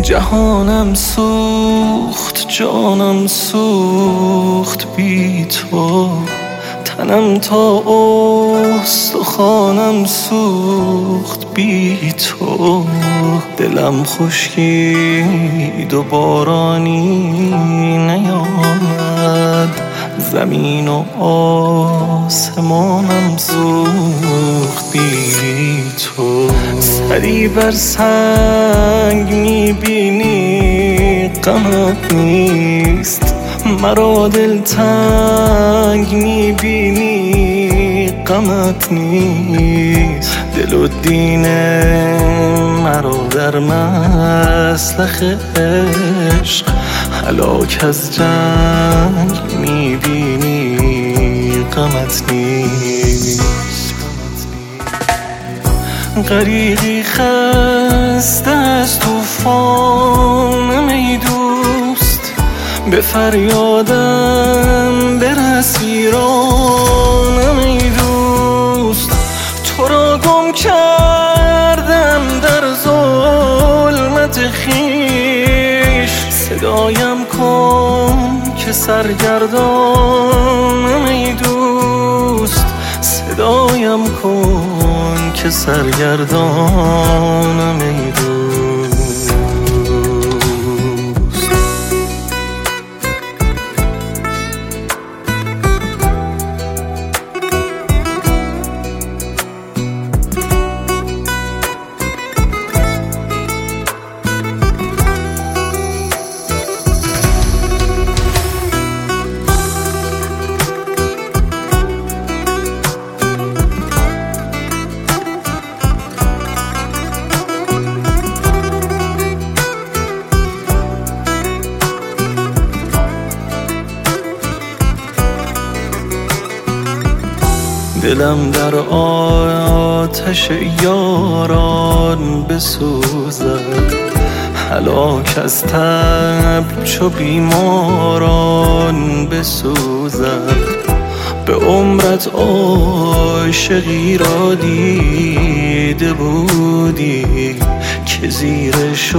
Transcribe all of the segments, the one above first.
جهانم سوخت، جانم سوخت بی تو، تنم تا استخوانم سوخت بی تو. دلم خشکید و بارانی نیامد، زمین و آسمانم سوخت بی تو. سری بر سنگ میبینی غمت نیست، مرا دلتنگ میبینی غمت نیست. دل و دین مرا در مسلخ عشق، هلاک از جنگ میبینی غمت نیست. غریقی خسته از طوفانم ای دوست، به فریادم برس ایرانم ای دوست. تو را گم کردم در ظلمت خویش، صدایم کن که سرگردانم ای دوست. صدایم کن که سرگردانم ای دوست. دلم در آتش یاران بسوزد، هلاک از تب چو بیماران بسوزد. به عمرت عاشقی را دیده بودی، که زیر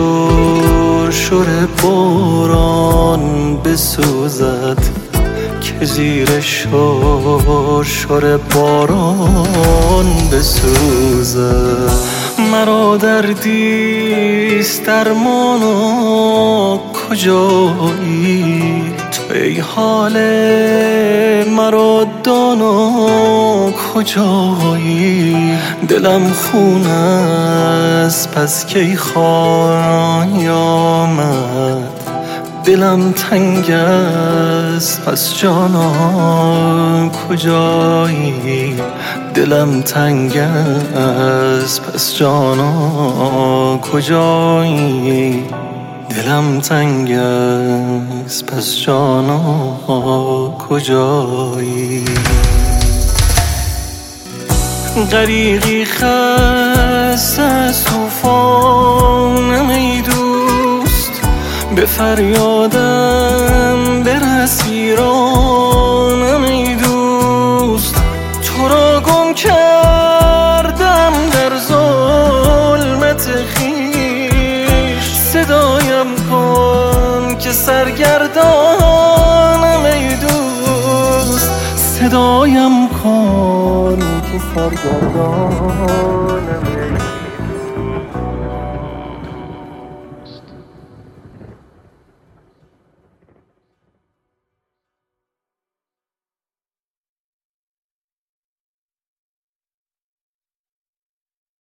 شرشر باران بسوزد، که زیر شرشر باران بسوزد. مرا دردیست درمانا کجایی، تو ای حال مرا دانا کجایی. دلم خون است پس کی خواهی آمد، دلم تنگ است پس جانا کجایی. دلم تنگ است پس جانا کجایی. دلم تنگ است پس جانا کجایی. غریقی خسته از طوفانم ای دوست، به فریادم برس ایرانم ای دوست. تو را گم کردم در ظلمت خویش، صدایم کن که سرگردانم ای دوست. صدایم کن که سرگردانم ای دوست.